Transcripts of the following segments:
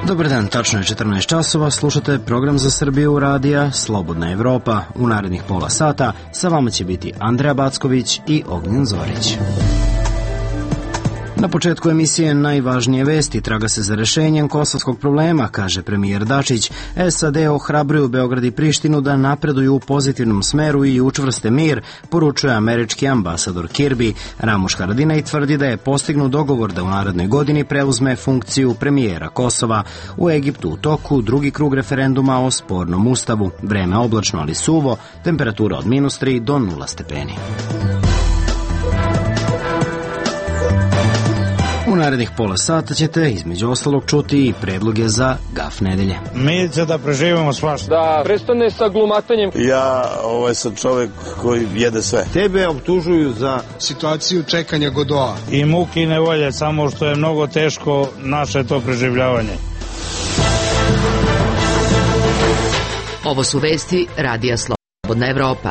Dobar dan, tačno je 14 časova, slušate program za Srbiju radija Slobodna Evropa. U narednih pola sata sa vama će biti Andreja Backović i Ognjen Zorić. Na početku emisije najvažnije vesti, traga se za rešenjem kosovskog problema, kaže premijer Dačić. SAD ohrabruju Beograd i Prištinu da napreduju u pozitivnom smeru i učvrste mir, poručuje američki ambasador Kirby. Ramuš Haradinaj tvrdi da je postignut dogovor da u narednoj godini preuzme funkciju premijera Kosova. U Egiptu u toku drugi krug referenduma o spornom ustavu. Vreme oblačno ali suvo, temperatura od -3 do 0 stepeni. U narednih pola sata ćete između ostalog čuti i predloge za gaf nedelje. Mi će da preživimo svašta. Da prestane sa glumatanjem. Ja sam čovek koji jede sve. Tebe optužuju za situaciju čekanja Godoa. I muke i nevolje, samo što je mnogo teško naše to preživljavanje. Ovo su vesti Radija Slobodna Evropa.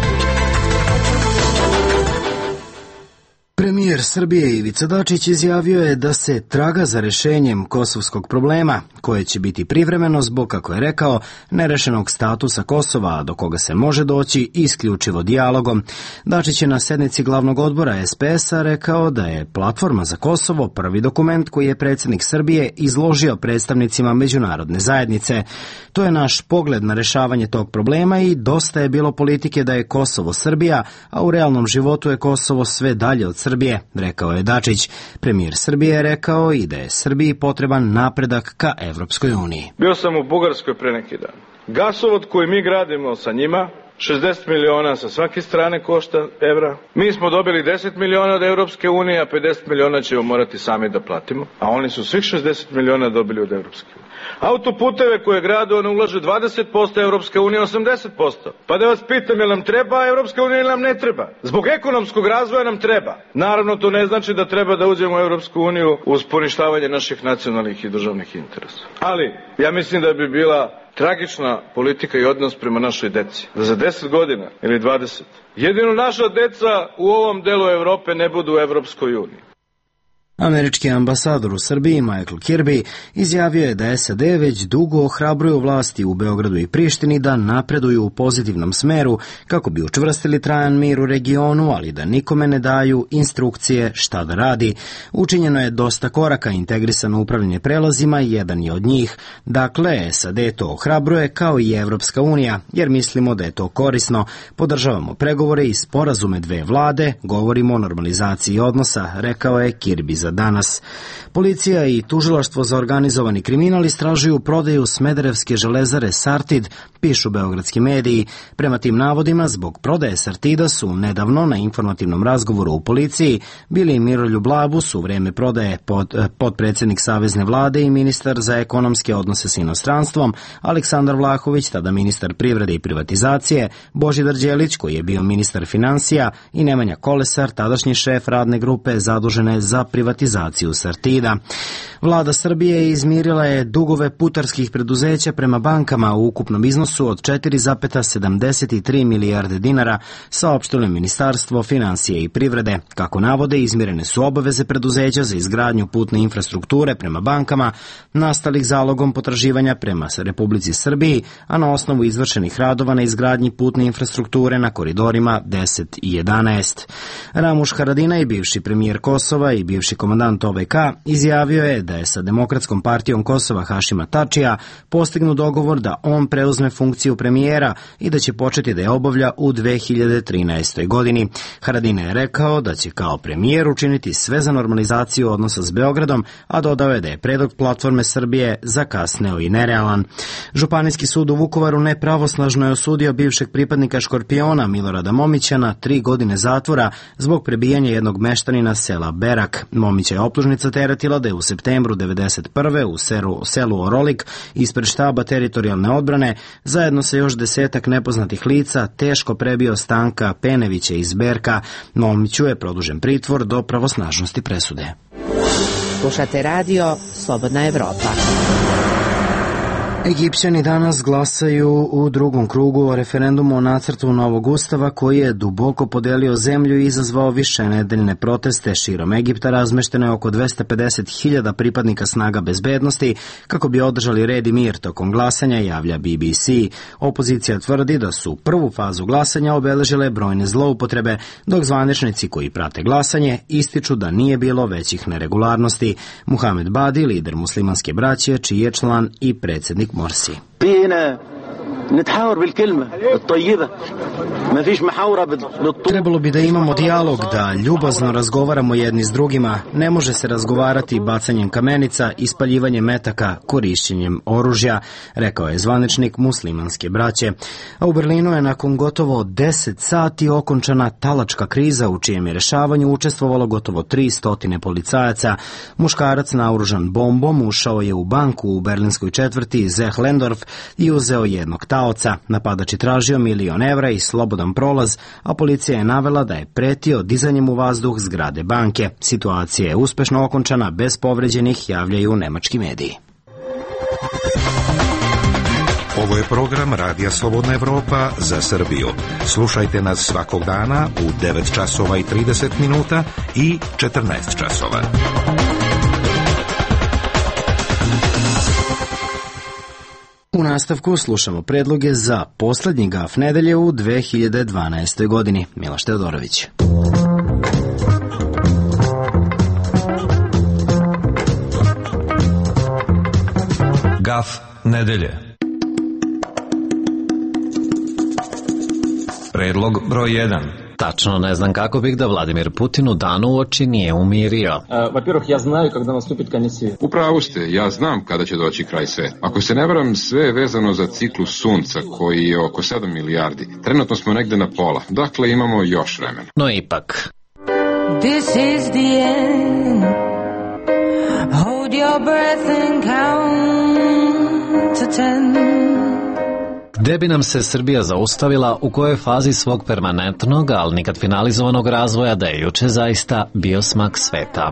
Premijer Srbije Ivica Dačić izjavio je da se traga za rešenjem kosovskog problema, koje će biti privremeno zbog, kako je rekao, nerešenog statusa Kosova, do koga se može doći isključivo dijalogom. Dačić je na sednici glavnog odbora SPS-a rekao da je Platforma za Kosovo prvi dokument koji je predsjednik Srbije izložio predstavnicima međunarodne zajednice. To je naš pogled na rešavanje tog problema i dosta je bilo politike da je Kosovo Srbija, a u realnom životu je Kosovo sve dalje od Srbije, rekao je Dačić. Premijer Srbije je rekao i da je Srbiji potreban napredak ka Evropskoj uniji. Bio sam u Bugarskoj pre neki dan. Gasovod koji mi gradimo sa njima, 60 miliona sa svake strane košta evra. Mi smo dobili 10 miliona od Evropske unije, a 50 miliona ćemo morati sami da platimo. A oni su svih 60 miliona dobili od Evropske unije. Autoputeve koje grade, one ulaže 20%, Evropska unija 80%. Pa da vas pitam, jel nam treba Evropska unija ili nam ne treba? Zbog ekonomskog razvoja nam treba. Naravno, to ne znači da treba da uđemo u Evropsku uniju uz poništavanje naših nacionalnih i državnih interesa. Ali, ja mislim da bi bila tragična politika i odnos prema našoj deci. Da za 10 godina ili 20, jedino naša deca u ovom delu Evrope ne budu u Evropskoj uniji. Američki ambasador u Srbiji Michael Kirby izjavio je da SAD već dugo ohrabruju vlasti u Beogradu i Prištini da napreduju u pozitivnom smeru kako bi učvrstili trajan mir u regionu, ali da nikome ne daju instrukcije šta da radi. Učinjeno je dosta koraka, integrisano upravljanje prelazima, jedan je od njih. Dakle, SAD to ohrabruje kao i Evropska unija, jer mislimo da je to korisno. Podržavamo pregovore i sporazume dve vlade, govorimo o normalizaciji odnosa, rekao je Kirby za danas. Policija i tužilaštvo za organizovani kriminal istražuju prodaju smederevske železare Sartid, pišu beogradski mediji. Prema tim navodima, zbog prodaje Sartida su nedavno na informativnom razgovoru u policiji bili Miroljub Labus, u vreme prodaje potpredsjednik Savezne vlade i ministar za ekonomske odnose s inostranstvom, Aleksandar Vlahović, tada ministar privrede i privatizacije, Božidar Đelić, koji je bio ministar finansija, i Nemanja Kolesar, tadašnji šef radne grupe zadužene za privatizaciju Sartida. Vlada Srbije izmirila je dugove putarskih preduzeća prema bankama u ukupnom iznosu od 4,73 milijarde dinara, saopštilo je Ministarstvo financije i privrede. Kako navode, izmirene su obaveze preduzeća za izgradnju putne infrastrukture prema bankama, nastalih zalogom potraživanja prema Republici Srbiji, a na osnovu izvršenih radova na izgradnji putne infrastrukture na koridorima 10 i 11. Ramuš Haradinaj, bivši premijer Kosova i bivši komandant OVK, izjavio je da je sa Demokratskom partijom Kosova Hašima Tačija postignut dogovor da on preuzme funkciju premijera i da će početi da je obavlja u 2013. godini. Haradinaj je rekao da će kao premijer učiniti sve za normalizaciju odnosa s Beogradom, a dodao je da je predlog Platforme Srbije zakasneo i nerealan. Županijski sud u Vukovaru nepravosnažno je osudio bivšeg pripadnika Škorpiona Milorada Momića na 3 godine zatvora zbog prebijanja jednog meštanina sela Berak. Momića je optužnica teretila da je u septembru 1991. u selu Orolik ispred štaba teritorijalne odbrane zajedno sa još 10 nepoznatih lica teško prebio Stanka Penevića iz Berka. Momiću je produžen pritvor do pravosnažnosti presude. Slušate radio Slobodna Evropa. Egipćani danas glasaju u drugom krugu o referendumu o nacrtu novog ustava koji je duboko podelio zemlju i izazvao višenedeljne proteste širom Egipta. Razmešteno je oko 250.000 pripadnika snaga bezbednosti kako bi održali red i mir tokom glasanja, javlja BBC. Opozicija tvrdi da su prvu fazu glasanja obeležile brojne zloupotrebe, dok zvaničnici koji prate glasanje ističu da nije bilo većih neregularnosti. Muhamed Badi, lider muslimanske braće, čiji je član i predsjednik Morsi. Trebalo bi da imamo dijalog, da ljubazno razgovaramo jedni s drugima. Ne može se razgovarati bacanjem kamenica, ispaljivanjem metaka, korišćenjem oružja, rekao je zvaničnik muslimanske braće. A u Berlinu je nakon gotovo 10 sati okončana talačka kriza u čijem je rešavanju učestvovalo gotovo 300 policajaca. Muškarac naoružan bombom ušao je u banku u berlinskoj četvrti Zehlendorf i uzeo jednog taoca. Napadač je tražio $1.000.000 evra i slobodan prolaz, a policija je navela da je pretio dizanjem u vazduh zgrade banke. Situacija je uspešno okončana bez povređenih, javljaju nemački mediji. Ovo je program Radija Slobodna Evropa za Srbiju. Slušajte nas svakog dana u 9 časova i 30 minuta i 14 časova. U nastavku slušamo predloge za poslednji gaf nedelje u 2012. godini. Miloš Teodorović. Gaf nedelje. Predlog broj 1. Tačno ne znam kako bih da Vladimir Putin u danu uoči nije umirio. Во-первых, я знаю, когда наступит конец света. Upravo ste, ja znam kada će doći kraj sveta. Ako se ne varam, sve je vezano za ciklus sunca koji je oko 7 milijardi. Trenutno smo negde na pola, dakle imamo još vremena. No ipak. This is the end. Hold your breath and count to 10. Gde bi nam se Srbija zaustavila, u kojoj fazi svog permanentnog, ali nikad finalizovanog razvoja, da je juče zaista bio smak sveta.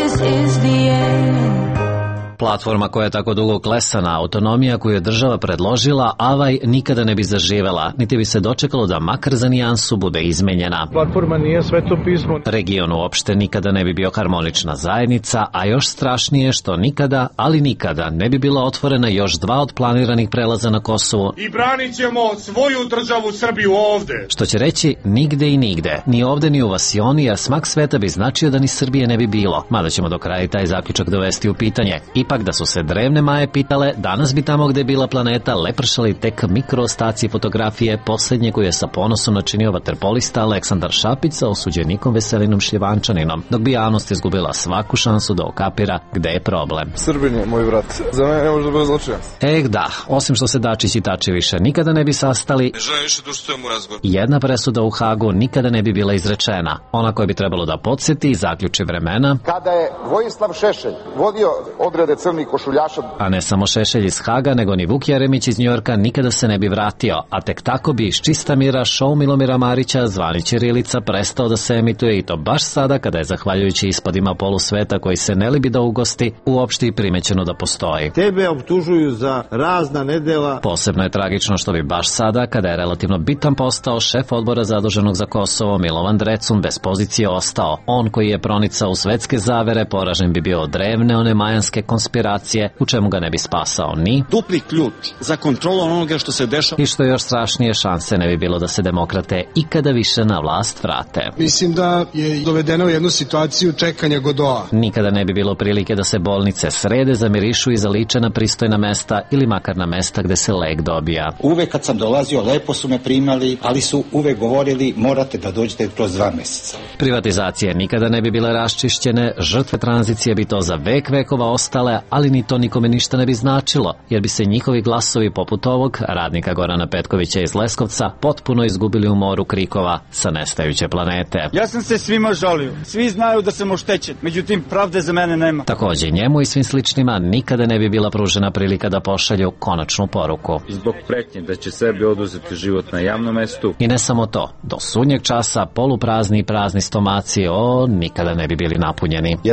Platforma koja je tako dugo klesana, autonomija koju je država predložila, avaj nikada ne bi zaživela, niti bi se dočekalo da makar za nijansu bude izmenjena. Platforma nije sveto pismo. Region uopšte nikada ne bi bio harmonična zajednica, a još strašnije što nikada, ali nikada, ne bi bila otvorena još 2 od planiranih prelaza na Kosovu. I branit ćemo svoju državu Srbiju ovde. Što će reći nigde i nigde, ni ovde ni u Vasioni, a smak sveta bi značio da ni Srbije ne bi bilo. Mada ćemo do kraja taj zaključak dovesti u pitanje. Ipak da su se drevne Maje pitale, danas bi tamo gde je bila planeta lepršali tek mikroostaci fotografije posljednje koju je sa ponosom načinio vaterpolista Aleksandar Šapić sa osuđenikom Veselinom Šljivančaninom, dok bi javnost izgubila svaku šansu da okapira gde je problem. Srbin je moj brat, za mene ne može da bude zločinac. Da, osim što se Dačić i Tači više nikada ne bi sastali, Ne želim više da učestvujem u razgovoru. jedna presuda u Hagu nikada ne bi bila izrečena, ona koja bi trebalo da podsjeti i zaključi vremena. Kada je Vojislav Šešelj vodio odrede crnih košuljaša, A ne samo Šešelj iz Haga, nego ni Vuk Jeremić iz Njujorka nikada se ne bi vratio, a tek tako bi iz čista mira šou Milomira Marića, zvani Ćirilica, prestao da se emituje i to baš sada kada je, zahvaljujući ispadima polusveta koji se ne libi da ugosti, uopšte i primećeno da postoji. Tebe optužuju za razna nedela. Posebno je tragično što bi baš sada, kada je relativno bitan postao šef odbora zaduženog za Kosovo, Milovan Drecun, bez pozicije ostao. On koji je pronicao u svetske zavere, poražen bi bio od drevne one majanske konspiracije, u čemu ga ne bi spasao ni dupli ključ za kontrolu onoga što se dešava. I što je još strašnije, šanse ne bi bilo da se demokrate ikada više na vlast vrate. Mislim da je dovedeno u jednu situaciju čekanja Godoa. Nikada ne bi bilo prilike da se bolnice srede, zamirišu i zaliče na pristojna mesta ili makar na mesta gde se lek dobija. Uvek kad sam dolazio, lepo su me primali, ali su uvek govorili morate da dođete kroz 2 meseca. Privatizacije nikada ne bi bile raščišćene, žrtve tranzicije bi to za vekova ostale, ali ni to nikome ništa ne bi značilo, jer bi se njihovi glasovi poput ovog radnika Gorana Petkovića iz Leskovca potpuno izgubili u moru krikova sa nestajuće planete. Ja sam se svima žalio. Svi znaju da sam oštećen, međutim pravde za mene nema. Takođe njemu i svim sličnima nikada ne bi bila pružena prilika da pošalju konačnu poruku. Zbog pretnje da će sebi oduzeti život na javnom mestu. I ne samo to, do sudnjeg časa poluprazni i prazni stomaci nikada ne bi bili napunjeni.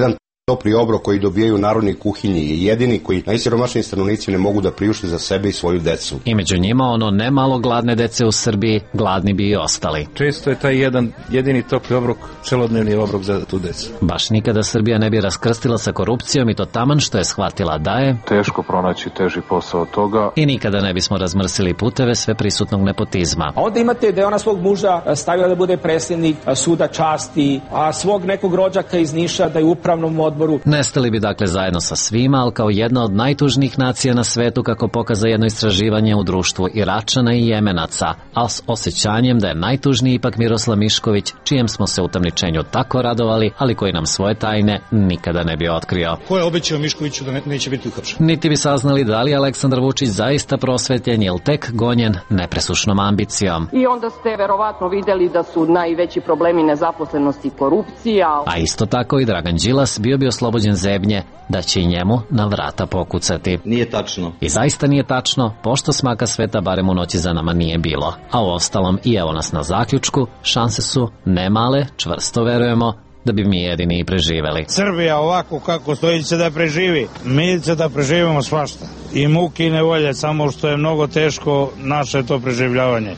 Topli obrok koji dobijaju narodni kuhinji je jedini koji najsiromašniji stanovnici ne mogu da priušte za sebe i svoju decu. I među njima ono ne malo gladne dece u Srbiji, gladni bi i ostali. Često je taj jedan jedini topli obrok, celodnevni obrok za tu decu. Baš nikada Srbija ne bi raskrstila sa korupcijom i to taman što je shvatila da je teško pronaći teži posao od toga. I nikada ne bismo razmrsili puteve sve prisutnog nepotizma. A onda imate da je ona svog muža stavila da bude predsjednik suda časti, a svog nekog rođaka iz Niša da je u upravnom odboru. Nestali bi dakle zajedno sa svima, ali kao jedna od najtužnijih nacija na svetu, kako pokaza jedno istraživanje u društvu Iračana i Jemenaca, a s osjećanjem da je najtužniji ipak Miroslav Mišković, čijem smo se utamničenju tako radovali, ali koji nam svoje tajne nikada ne bi otkrio. Ko je obećao Miškoviću da neće biti uhapšen? Niti bi saznali da li je Aleksandar Vučić zaista prosvetljen ili tek gonjen nepresušnom ambicijom. I onda ste verovatno videli da su najveći problemi nezaposlenosti i korupcija. A isto tako i Dragan Đilas bio bi oslobođen zebnje da će i njemu na vrata pokucati. Nije tačno. I zaista nije tačno, pošto smaka sveta barem u noći za nama nije bilo. A u ostalom i evo nas na zaključku, šanse su ne male, čvrsto verujemo da bi mi jedini i preživeli. Srbija ovako kako stoji će da preživi, mi će da preživimo svašta. I muke i nevolje, samo što je mnogo teško naše to preživljavanje.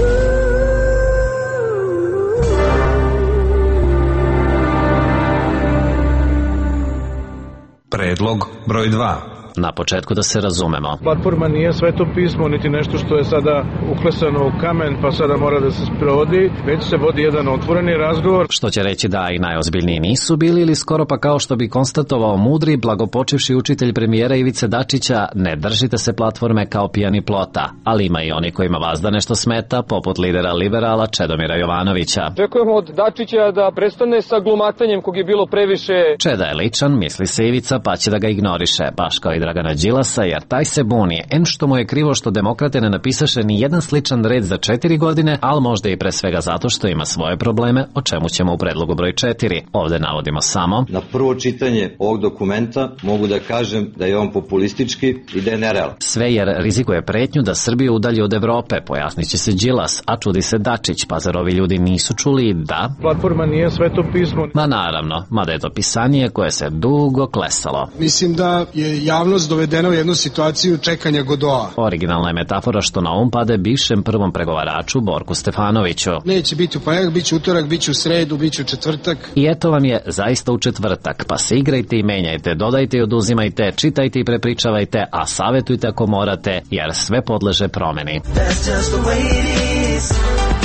Predlog broj 2. Na početku da se razumemo. Platforma nije sveto pismo, niti nešto što je sada uklesano u kamen, pa sada mora da se sprovodi, već se vodi jedan otvoreni razgovor. Što će reći da i najozbiljniji nisu bili, ili skoro pa kao što bi konstatovao mudri, blagopočivši učitelj premijera Ivice Dačića, ne držite se platforme kao pijani plota, ali ima i oni kojima vazda nešto smeta, poput lidera liberala Čedomira Jovanovića. Očekujemo od Dačića da prestane sa glumatanjem kog je bilo previše. Čeda je ličan, misli se Ivica, pa će da ga ignoriše, baš kao i Dragana Đilasa, jer taj se buni, što mu je krivo što demokrate ne napisaše ni jedan sličan red za 4 godine, ali možda i pre svega zato što ima svoje probleme, o čemu ćemo u predlogu broj 4. Ovde navodimo samo: na prvo čitanje ovog dokumenta mogu da kažem da je on populistički i da je nerealan. Sve jer rizikuje pretnju da Srbiju udalji od Evrope, pojasniće se Đilas, a čudi se Dačić, pa zar ovi ljudi nisu čuli da Platforma nije sveto pismo. Ma naravno, mada je to pisanje koje se dugo klesalo. Mislim da je javnost dovedena u jednu situaciju čekanja Godoa. Originalna je metafora što na um pade bivšem prvom pregovaraču Borku Stefanoviću. Neće biti u ponedjeljak, biće utorak, biće u sredu, biće u četvrtak. I eto vam je zaista u četvrtak, pa se igrajte i menjajte, dodajte i oduzimajte, čitajte i prepričavajte, a savjetujte ako morate, jer sve podleže promeni. That's just the way it is.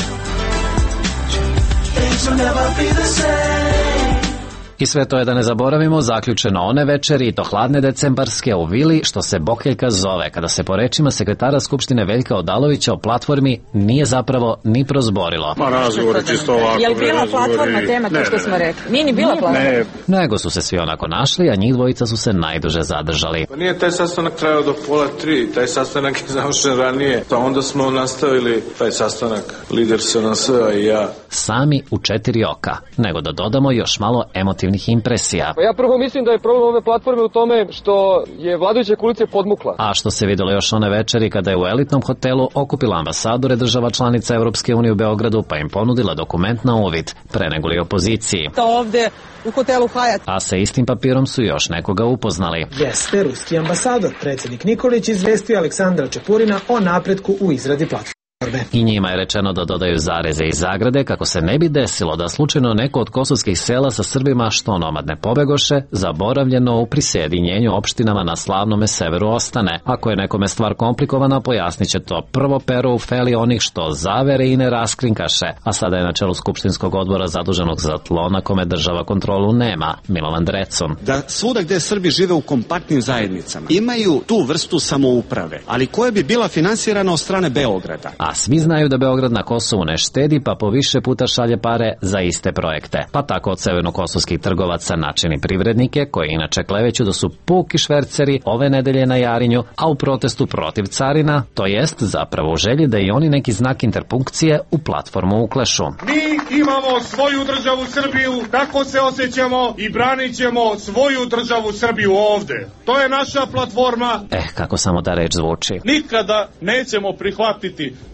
Things will never be the same. I sve to je, da ne zaboravimo, zaključeno one večeri, i to hladne decembarske, u vili što se Bokeljka zove, kada se po rečima sekretara Skupštine Veljka Odalovića o platformi nije zapravo ni prozborilo. Ma razgovori čisto ovako. Je li bila platforma tema, to što smo rekli? Nije ni bila platforma. Nego su se svi onako našli, a njih dvojica su se najduže zadržali. Pa nije taj sastanak trajao do 2:30, taj sastanak je završen ranije, pa onda smo nastavili taj sastanak, lider SNS-a i ja. Sami u 4 oka, nego da dodamo još malo emotivnih impresija. Pa ja prvo mislim da je problem ove platforme u tome što je vladajuća koalicija podmukla. A što se videlo još one večeri kada je u elitnom hotelu okupila ambasadore država članica Evropske unije u Beogradu, pa im ponudila dokument na uvid, pre nego li opoziciji. Ovde u hotelu Hyatt. A sa istim papirom su još nekoga upoznali. Jeste ruski ambasador, predsjednik Nikolić, izvestio Aleksandra Čepurina o napretku u izradi platforme. I njima je rečeno da dodaju zareze i zagrade kako se ne bi desilo da slučajno neko od kosovskih sela sa Srbima što nomad ne pobegoše, zaboravljeno u prisjedinjenju opštinama na slavnome severu ostane. Ako je nekome stvar komplikovana, pojasnit će to prvo pero u feli onih što zavere i ne raskrinkaše, a sada je na čelu Skupštinskog odbora zaduženog za tlo na kome država kontrolu nema, Milovan Drecun. Da svuda gde Srbi žive u kompaktnim zajednicama imaju tu vrstu samouprave, ali koja bi bila finansirana od strane Beograda. A svi znaju da Beograd na Kosovu ne štedi, pa po više puta šalje pare za iste projekte. Pa tako od severnokosovskih trgovaca načini privrednike, koji inače kleveću da su puki šverceri, ove nedelje na Jarinju, a u protestu protiv carina, to jest zapravo u želji da i oni neki znak interpunkcije u platformu uklešu. Mi imamo svoju državu Srbiju, tako se osjećamo i branit ćemo svoju državu Srbiju ovde. To je naša platforma. Kako samo ta reč zvuči. Nikada nećemo prihvatiti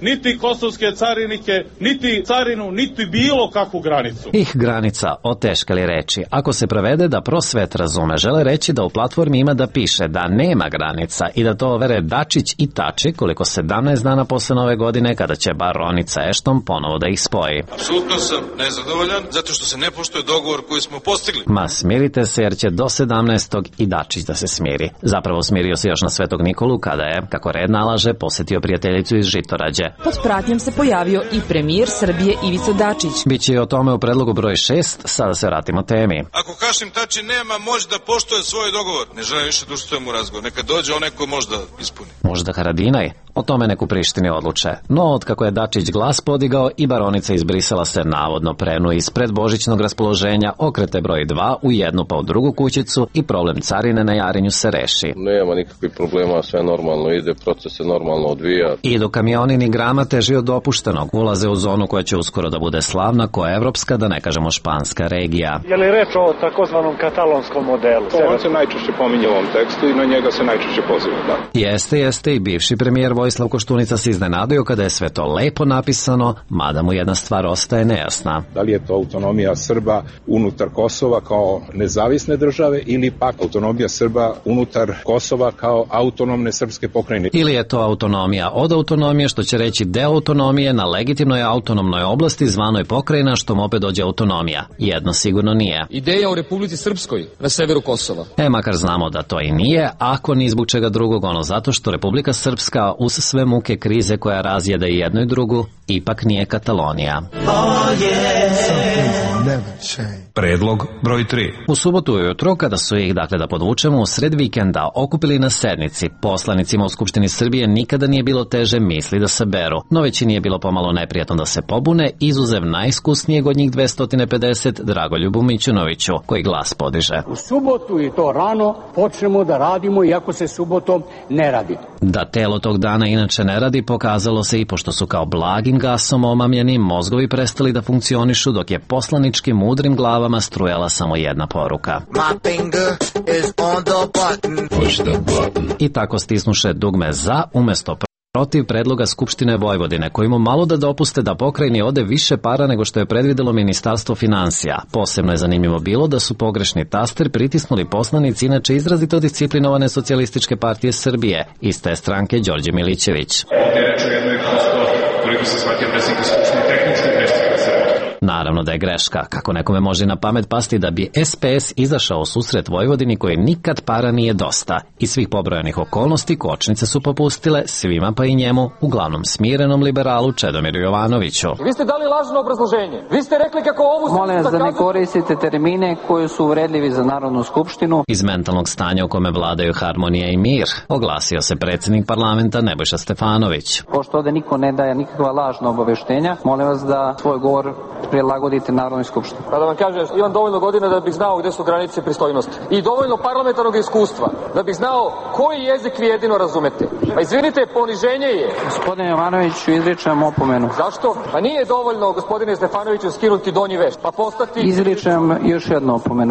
niti kosovske carinike, niti carinu, niti bilo kakvu granicu. Granica, oteškali reči. Ako se prevede da prosvet razume, žele reći da u platformi ima da piše da nema granica i da to overe Dačić i Tači koliko 17 dana posle Nove godine kada će baronica Ešton ponovo da ih spoji. Apsolutno sam nezadovoljan zato što se ne poštuje dogovor koji smo postigli. Ma smirite se jer će do 17. i Dačić da se smiri. Zapravo smirio se još na Svetog Nikolu kada je, kako red nalaže, posetio prijateljicu iz Žitorađe. Pod pratnjom se pojavio i premijer Srbije Ivica Dačić. Biće i o tome u predlogu broj 6, sada se vratimo temi. Ako Hašim Tači nema moć da poštuje svoj dogovor, ne želim više da učestvujem u razgovor. Neka dođe onaj ko možda ispuni. Možda Haradinaj? O tome neku Prištini odluče. No, otkako je Dačić glas podigao i baronica iz Brisela se navodno prenu ispred božićnog raspoloženja, okrete broj 2 u jednu pa u drugu kućicu i problem carine na Jarinju se reši. Nema nikakvih problema, sve normalno ide, proces se normalno odvija. Idu kamioni ni grama teži od dopuštenog, ulaze u zonu koja će uskoro da bude slavna, koja je evropska, da ne kažemo španska regija. Je li reč o takozvanom katalonskom modelu? On se najčešće pominje u ovom tekstu i na njega se najčešće poziva, da. Jeste i bivši premijer Vojislav Koštunica se iznenadio kada je sve to lepo napisano, mada mu jedna stvar ostaje nejasna. Da li je to autonomija Srba unutar Kosova kao nezavisne države ili pak autonomija Srba unutar Kosova kao autonomne srpske pokrajine? Ili je to autonomija od autonomije, što će reći deo autonomije na legitimnoj autonomnoj oblasti zvanoj pokrajina, što mu opet dođe autonomija. Jedno sigurno nije. Ideja o Republici Srpskoj na severu Kosova. Makar znamo da to i nije, ako ni zbog čega drugog, ono zato što Republika Srpska uz sve muke krize koja razjeda i jednu i drugu, ipak nije Katalonija. Predlog broj 3. U subotu ujutro, kada su ih, dakle da podvučemo, u sred vikenda okupili na sednici, poslanicima u Skupštini Srbije nikada nije bilo teže misli da saberu, no većini je bilo pomalo neprijatno da se pobune, izuzev najiskusnijeg od njih 250, Dragoljubu Mićunoviću, koji glas podiže. U subotu i to rano počnemo da radimo, iako se subotom ne radi. Da telo tog dana inače ne radi, pokazalo se i pošto su kao blagim gasom omamljeni, mozgovi prestali da funkcionišu, dok je poslaničkim mudrim glavama strujala samo jedna poruka. I tako stisnuše dugme za umesto protiv predloga Skupštine Vojvodine, kojima malo da dopuste da pokrajini ode više para nego što je predvidelo Ministarstvo finansija. Posebno je zanimljivo bilo da su pogrešni taster pritisnuli poslanici inače izrazito disciplinovane Socijalističke partije Srbije, iz te stranke Đorđe Milićević. Ovdje je reč o jednoj prosto, koliko se shvatio predsjednika Skupštine, tehničke greške. Naravno da je greška, kako nekome može na pamet pasti da bi SPS izašao u susret Vojvodini koje nikad para nije dosta. Iz svih pobrojanih okolnosti kočnice su popustile svima pa i njemu, uglavnom smirenom liberalu Čedomiru Jovanoviću. Vi ste dali lažno obrazloženje. Vi ste rekli kako ovu... Molim vas da ne koristite termine koji su uvredljivi za Narodnu skupštinu. Iz mentalnog stanja u kome vladaju harmonija i mir, oglasio se predsjednik parlamenta Nebojša Stefanović. Pošto ovde niko ne daje nikakva lažna obaveštenja, molim vas da svoj govor prilagodite Narodnoj skupštini. Pa da vam kažem, imam dovoljno godina da bih znao gde su granice pristojnosti. I dovoljno parlamentarnog iskustva da bih znao koji jezik vi jedino razumete. Pa izvinite, poniženje je. Gospodine Jovanoviću, izričem opomenu. Zašto? Pa nije dovoljno, gospodine Stefanoviću, skinuti donji veš, pa postati... Izričem još jednu opomenu.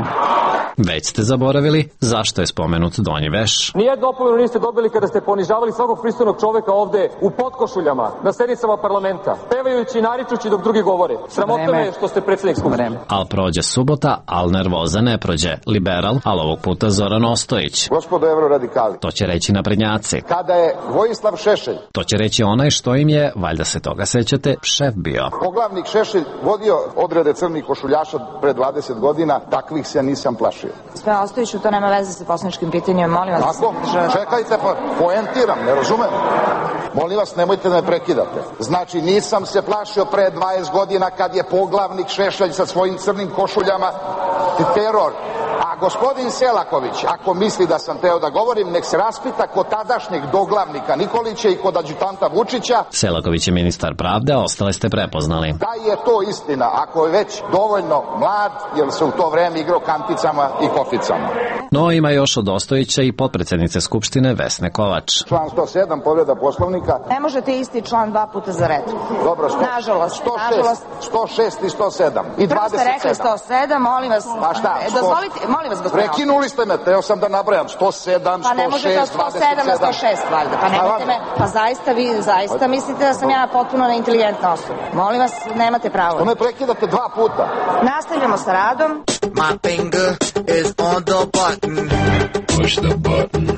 Već ste zaboravili zašto je spomenut donji veš. Nijednu opomenu niste dobili kada ste ponižavali svakog pristojnog čoveka ovde u potkošuljama na sednicama parlamenta, pevajući i naričući dok drugi govore. Sramota me što ste predsjednik Skupštine. Al prođe subota, al nervoza ne prođe. Liberal, al ovog puta Zoran Ostojić. Gospodo evroradikali. To će reći naprednjaci. Kada je Vojislav Šešelj. To će reći onaj što im je, valjda se toga sećate, šef bio. Poglavnik Šešelj vodio odrede crnih košuljaša pre 20 godina, takvih se nisam plašio. Sve Ostojiću, to nema veze sa poslaničkim pitanjem, molim vas. Tako, čekajte, poentiram, ne razumem. Molim vas, nemojte da me prekidate. Znači, nisam se plašio pre 20 godina kad je poglavnik Šešelj sa svojim crnim košuljama teror. A gospodin Selaković, ako misli da sam teo da govorim, nek se raspita kod tadašnjeg doglavnika Nikolića i kod adjutanta Vučića. Selaković je ministar pravde, a ostale ste prepoznali. Da je to istina, ako je već dovoljno mlad, jer se u to vreme igrao kanticama i koficama. No, ima još od Ostojića i potpredsjednice Skupštine Vesne Kovač. Član 107, povreda Poslovnika. Ne možete isti član dva puta za red. Dobro, nažalost. 106 i 107 i 27. Prvo ste rekli 107, molim vas. Pa šta? Dozvolite, molim Molim vas, gospodine. Prekinuli ste me, teo sam da nabrajam 107, 106, 27. Pa ne može kao 107 na 106, valjda. Pa nemojte me, pa zaista mislite da sam ja potpuno neinteligentna osoba. Molim vas, nemate pravo. To me prekidate 2 puta. Nastavljamo sa radom. My finger is on the button. Push the button.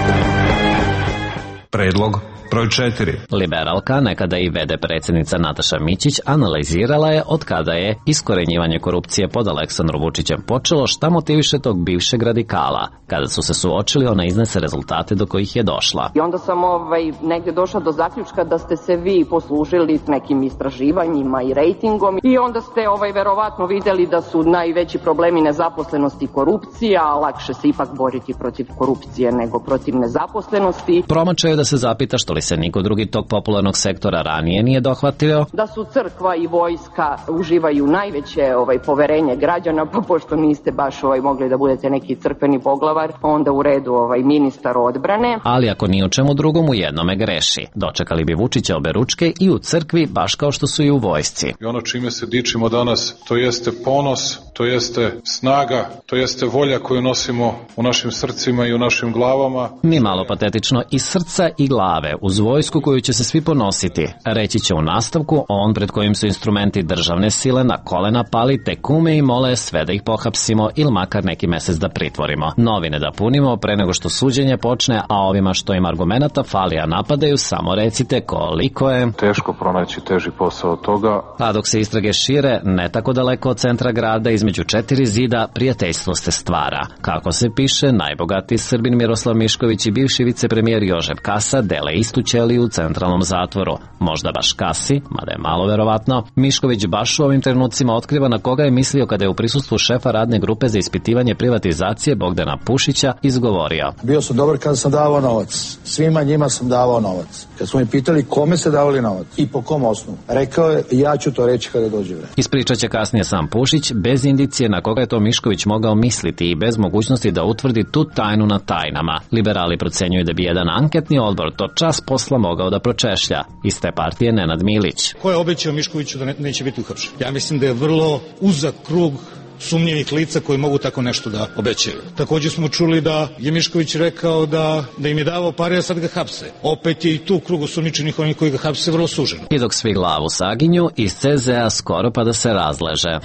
Predlog broj 4. Liberalka, nekada i vede predsjednica Nataša Mićić, analizirala je od kada je iskorenjivanje korupcije pod Aleksandrom Vučićem počelo, šta motiviše tog bivšeg radikala. Kada su se suočili, ona iznese rezultate do kojih je došla. I onda sam negde došla do zaključka da ste se vi poslužili nekim istraživanjima i rejtingom i onda ste verovatno videli da su najveći problemi nezaposlenosti i korupcija, a lakše se ipak boriti protiv korupcije nego protiv nezaposlenosti. Promačaj je da se zapita što li se niko drugi tog popularnog sektora ranije nije dohvatio. Da su crkva i vojska uživaju najveće poverenje građana, pa pošto niste baš mogli da budete neki crkveni poglavar, onda u redu ministar odbrane. Ali ako ni u čemu drugom, u jednome greši. Dočekali bi Vučića oberučke i u crkvi, baš kao što su i u vojsci. I ono čime se dičimo danas, to jeste ponos, to jeste snaga, to jeste volja koju nosimo u našim srcima i u našim glavama. Ni malo patetično, i srca i glave, uz vojsku koju će se svi ponositi. Reći će u nastavku on pred kojim su instrumenti državne sile na kolena pali, te kume i mole sve da ih pohapsimo ili makar neki mesec da pritvorimo. Novine da punimo pre nego što suđenje počne, a ovima što im argumenata fali, a napadaju, samo recite koliko je teško pronaći teži posao od toga. A dok se istrage šire, ne tako daleko od centra grada, između 4 zida, prijateljstvo se stvara. Kako se piše, najbogatiji Srbin Miroslav Mišković i bivši vicepremijer Jožef Kasa dele istu ćeliju u centralnom zatvoru. Možda baš Kasi, mada je malo verovatno. Mišković baš u ovim trenucima otkriva na koga je mislio kada je u prisustvu šefa radne grupe za ispitivanje privatizacije Bogdana Pušića izgovorio. Bio sam dobar kada sam davao novac. Svima njima sam davao novac. Kad smo mi pitali kome se davali novac i po kom osnovu, rekao je ja ću to reći kada dođe vreme. Ispričat će kasnije sam Pušić, bez indicije na koga je to Mišković mogao misliti i bez mogućnosti da utvrdi tu tajnu na tajnama. Liberali procenjuju da bi jedan anketni odbor to čas posla mogao da pročešlja. Iz te partije Nenad Milić. Ko je obećao Miškoviću da neće biti uhapšen? Ja mislim da je vrlo uzak krug sumnjivih lica koji mogu tako nešto da obećaju. Također smo čuli da je Mišković rekao da im je davao pare, a sad ga hapse. Opet je i tu krug osumnjičenih, onih koji ga hapse, vrlo suženo. I dok svi glavu saginju, iz CZ-a skoro pa da se razleže.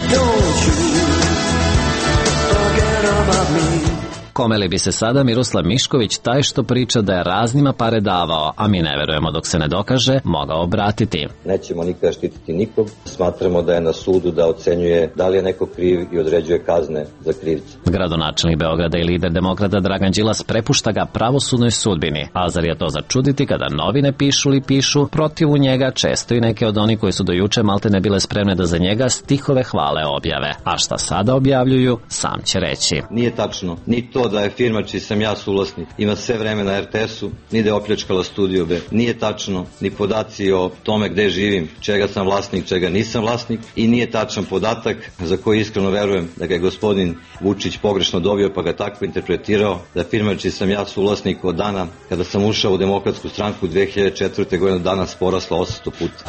Kome li bi se sada Miroslav Mišković, taj što priča da je raznima pare davao, a mi ne verujemo dok se ne dokaže, mogao obratiti? Nećemo nikada štititi nikog. Smatramo da je na sudu da ocenjuje da li je neko kriv i određuje kazne za krivce. Gradonačelnik Beograda i lider demokrata Dragan Đilas prepušta ga pravosudnoj sudbini. A zar je to začuditi kada novine pišu li pišu protiv njega, često i neke od onih koji su do juče malte ne bile spremne da za njega stihove hvale objave. A šta sada objavljuju, sam će reći. Nije tačno, ni to da je firma čiji sam ja suvlasnik ima sve vreme na RTS-u, ni da je opljačkala Studio B. Nije tačno ni podaci o tome gde živim, čega sam vlasnik, čega nisam vlasnik, i nije tačan podatak za koji iskreno verujem da ga je gospodin Vučić pogrešno dobio pa ga tako interpretirao, da firma čiji sam ja suvlasnik od dana kada sam ušao u Demokratsku stranku 2004. godine danas porasla 800 puta.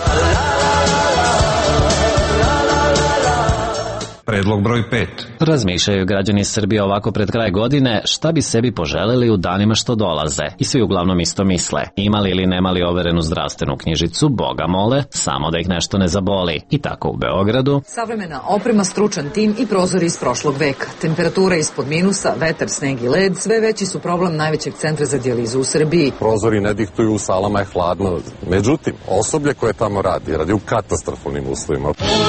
Predlog broj 5. Razmišljaju građani Srbije ovako pred kraj godine šta bi sebi poželeli u danima što dolaze. I svi uglavnom isto misle. Imali ili nemali overenu zdravstvenu knjižicu, Boga mole, samo da ih nešto ne zaboli. I tako u Beogradu. Savremena oprema, stručan tim i prozori iz prošlog veka. Temperatura ispod minusa, vetar, sneg i led, sve veći su problem najvećeg centra za dijalizu u Srbiji. Prozori ne diktuju, u salama je hladno. Međutim, osoblje koje tamo radi u katastrofalnim uslovima.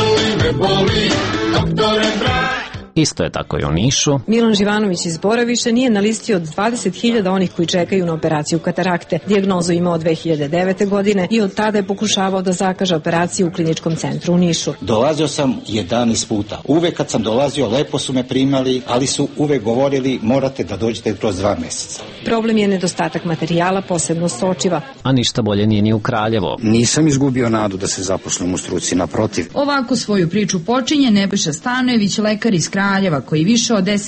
Isto je tako i u Nišu. Milan Živanović iz Boraviša nije na listi od 20.000 onih koji čekaju na operaciju katarakte. Dijagnozu imao 2009. godine i od tada je pokušavao da zakaže operaciju u kliničkom centru u Nišu. Dolazio sam 11 puta. Uvek kad sam dolazio, lepo su me primali, ali su uvek govorili morate da dođete kroz 2 meseca. Problem je nedostatak materijala, posebno sočiva. A ništa bolje nije ni u Kraljevo. Nisam izgubio nadu da se zaposlim u struci, naprotiv. Ovako svoju priču počinje Nebojša Stanojević, lekar iz Kraljeva koji više od 10 godina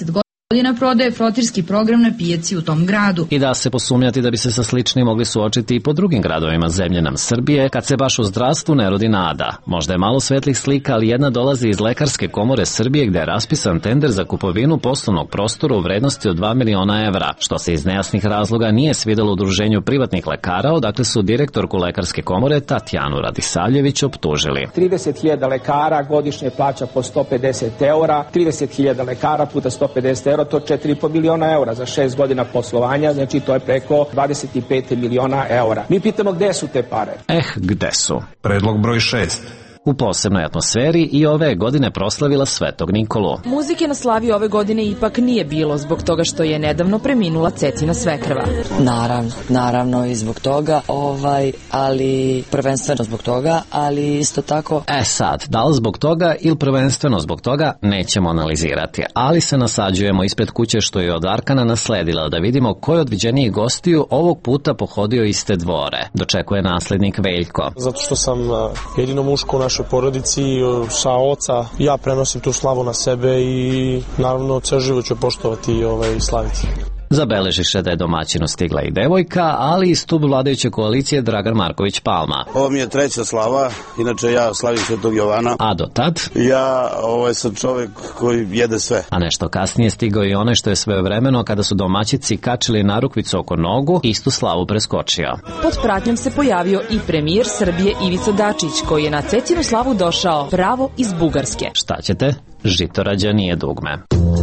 godina prodaje frotirski program na pijaci u tom gradu. I da se posumnjati da bi se sa sličnim mogli suočiti i po drugim gradovima zemlje nam Srbije, kad se baš u zdravstvu ne rodi nada. Možda je malo svetlih slika, ali jedna dolazi iz Lekarske komore Srbije gde je raspisan tender za kupovinu poslovnog prostora u vrednosti od 2 miliona evra, što se iz nejasnih razloga nije svidelo udruženju privatnih lekara, odakle su direktorku Lekarske komore Tatjanu Radisavljević optužili. 30.000 lekara godišnje plaća po 150 eura, 30.000 lekara puta 150 eura, to 4,5 miliona eura za 6 godina poslovanja, znači to je preko 25 miliona eura. Mi pitamo gde su te pare? Gde su? Predlog broj 6. U posebnoj atmosferi i ove godine proslavila Svetog Nikolu. Muzike na slavi ove godine ipak nije bilo zbog toga što je nedavno preminula Cetina svekrva. Naravno i zbog toga, ali prvenstveno zbog toga, ali isto tako... Sad, da li zbog toga ili prvenstveno zbog toga nećemo analizirati, ali se nasađujemo ispred kuće što je od Arkana nasledila da vidimo ko je od viđenijih gostiju ovog puta pohodio iste dvore. Dočekuje naslednik Veljko. Zato što sam jedino muško u našoj porodici, sa oca, ja prenosim tu slavu na sebe i naravno ceo život ću poštovati i slaviti. Zabeležiše da je domaćinu stigla i devojka, ali i stub vladajuće koalicije Dragan Marković Palma. Ovo mi je treća slava, inače ja slavim Svetog Jovana. A do tad? Ja sam čovek koji jede sve. A nešto kasnije stigao i onaj što je svojevremeno kada su domaćici kačili narukvicu oko nogu, istu slavu preskočio. Pod pratnjom se pojavio i premijer Srbije Ivica Dačić, koji je na Cetinu slavu došao pravo iz Bugarske. Šta ćete? Žitorađa nije dugme.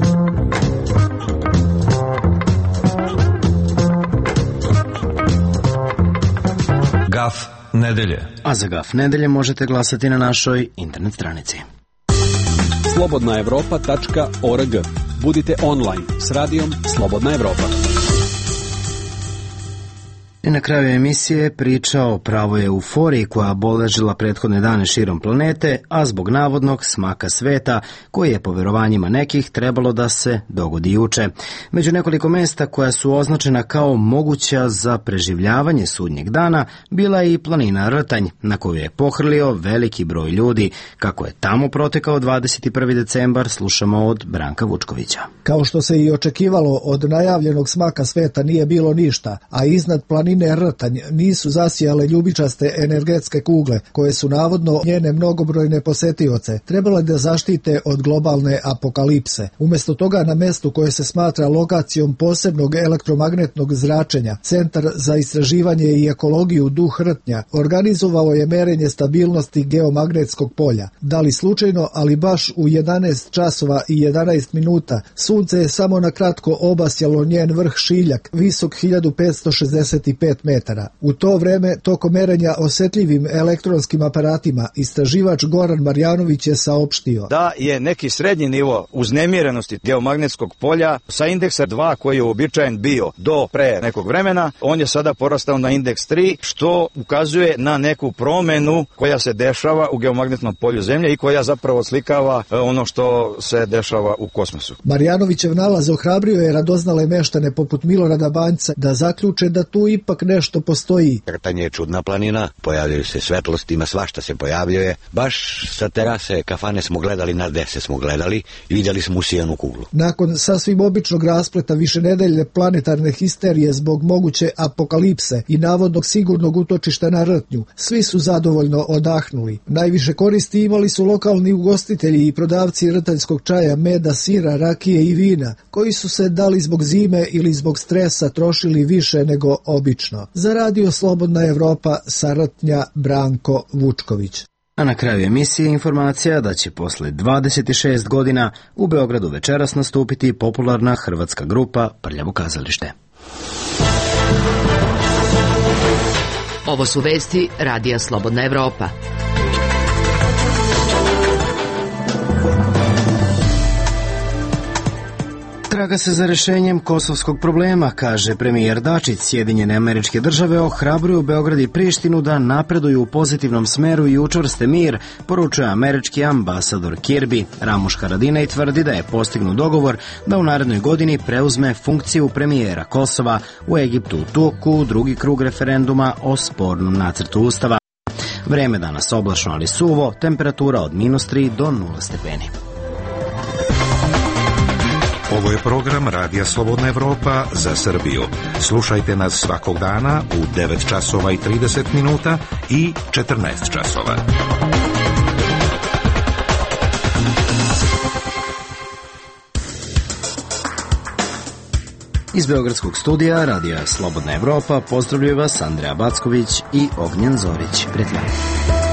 Gaf nedelje. A za Gaf nedelje možete glasati na našoj internet stranici. slobodnaevropa.org. Budite online s radijom Slobodna Evropa. I na kraju emisije priča o pravoj euforiji koja obeležila prethodne dane širom planete, a zbog navodnog smaka sveta koji je po verovanjima nekih trebalo da se dogodi juče. Među nekoliko mesta koja su označena kao moguća za preživljavanje sudnjeg dana bila je i planina Rtanj, na koju je pohrlio veliki broj ljudi. Kako je tamo protekao 21. decembar, slušamo od Branka Vučkovića. Kao što se i očekivalo, od najavljenog smaka sveta nije bilo ništa, a iznad planine Rtanj nisu zasijale ljubičaste energetske kugle, koje su navodno njene mnogobrojne posetioce trebale da zaštite od globalne apokalipse. Umjesto toga, na mestu koje se smatra lokacijom posebnog elektromagnetnog zračenja, Centar za istraživanje i ekologiju Duh Rtnja organizovao je merenje stabilnosti geomagnetskog polja. Da li slučajno, ali baš u 11 časova i 11 minuta, sunce je samo na kratko obasjalo njen vrh Šiljak, visok 1565 metara. U to vreme, tokom merenja osetljivim elektronskim aparatima, istraživač Goran Marjanović je saopštio da je neki srednji nivo uznemirenosti geomagnetskog polja sa indeksa 2 koji je uobičajen bio do pre nekog vremena, on je sada porastao na indeks 3, što ukazuje na neku promenu koja se dešava u geomagnetnom polju Zemlje i koja zapravo slikava ono što se dešava u kosmosu. Marjanovićev nalaz ohrabrio je radoznale meštane poput Milorada Banjca da zaključe da tu ipak nešto postoji. Rtanj je čudna planina, pojavljaju se svetlosti, ima svašta se pojavljuje. Baš sa terase kafane smo gledali, na dese smo gledali i vidjeli smo usijanu kuglu. Nakon sasvim običnog raspleta višenedeljne planetarne histerije zbog moguće apokalipse i navodnog sigurnog utočišta na Rtnju, svi su zadovoljno odahnuli. Najviše koristi imali su lokalni ugostitelji i prodavci rtanjskog čaja, meda, sira, rakije i vina, koji su se dali zbog zime ili zbog stresa trošili više nego obično. Za radio Slobodna Evropa sa Rtnja Branko Vučković. A na kraju emisije informacija da će posle 26 godina u Beogradu večeras nastupiti popularna hrvatska grupa Prljavo kazalište. Ovo su vesti radija Slobodna Evropa. Traga se za rešenjem kosovskog problema, kaže premijer Dačić. Sjedinjene Američke Države ohrabruju Beograd i Prištinu da napreduju u pozitivnom smeru i učvrste mir, poručuje američki ambasador Kirby. Ramuš Haradinaj tvrdi da je postignut dogovor da u narednoj godini preuzme funkciju premijera Kosova. U Egiptu u toku drugi krug referenduma o spornom nacrtu ustava. Vreme danas oblačno ali suvo, temperatura od -3 do 0 stepeni. Ovo je program Radija Slobodna Evropa za Srbiju. Slušajte nas svakog dana u 9 časova i 30 minuta i 14 časova. Iz Beogradskog studija Radija Slobodna Evropa pozdravljaju vas Andreja Backović i Ognjen Zorić. Prijatno.